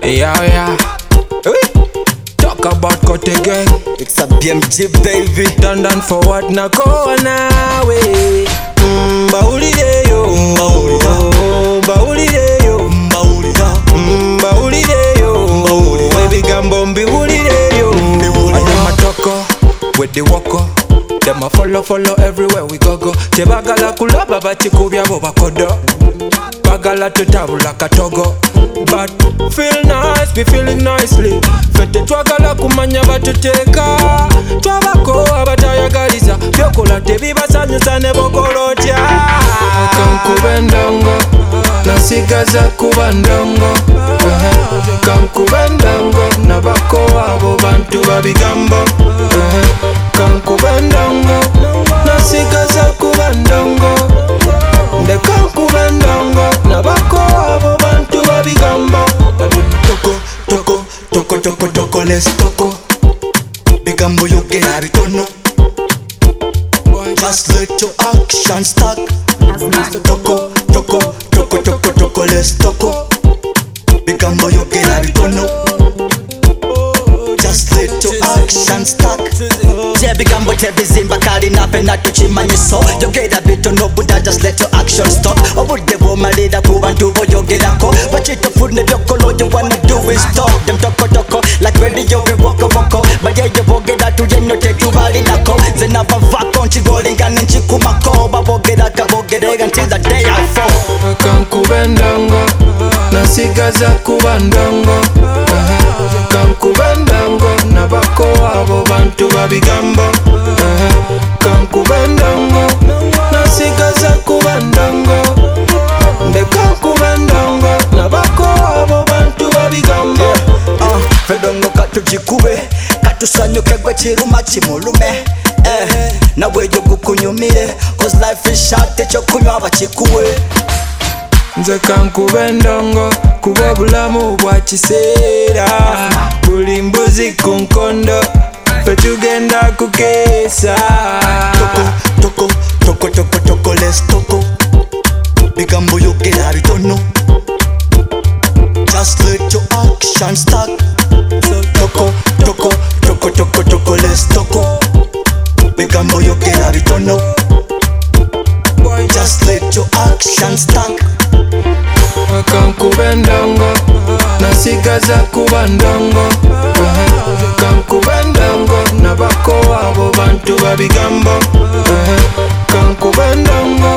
Yeah, yeah. Talk about cut again. It's a BMG baby. Done forward na go nawe. Baulide yo, baulide yo, baulide yo. Baby gambo mbiulide yo. Adama toko with the woko. Them a follow everywhere we go. Tebagala kulaba bachikubya bo bakodo. Bagala tutabula katogo. But feel nice, be feeling nicely. Fete twagala kumanya batuteka. Twabako abatayagaliza. Byokola tebibasanyusa ne bokolotya. Kankubendongo nasigaza kuba ndongo. Kankubendongo nabako abo bantu babigambo. Kankubendongo nasigaza kuba ndongo. Nde kankubendongo nabako abo bantu babigambo. Toko, let's toko. Bigambo yogera bitono. Just let your action start. Toko, let's toko. Bigambo yogera bitono. Just let your action start. Bigambo tebizimba kali nape natuchimanyiso. Yogera bitono buda, just let your action stop. Obudde bwomalira ku bantu boyogerako. Bakitufune byokolo, you wanna do is talk. Them toko like radio we woko. Bayeyo bogera tuyenyo tetubalinako. Zenava vako nchigolinga nenchikumako. Babogera kabogerega until the day I fall. Kankubendongo nasigaza kuba ndongo. Kankubendongo nabako abo bantu babigambo. Kankubendongo nasigaza kuba ndongo. Nde kankubendongo nabako abo bantu babigambo. Fedongo katujikube katusanyuke gwe kiruma kimulume. Nawe yo gukunyumire cause life is short, ekyo kunywa bakikuwe. Nze kankubendongo kuba bulamu bwa kiseera. Buli mbuzi ku nkondo fe tugenda kukeesa. Toko, let's toko. Bigambo yogera bitono. Just let your action start. Toko, let's toko. Bigambo yogera bitono. Just let your action start. Kankubendongo nasigaza kuba ndongo. Kankubendongo nabako abo bantu babigambo. Kankubendongo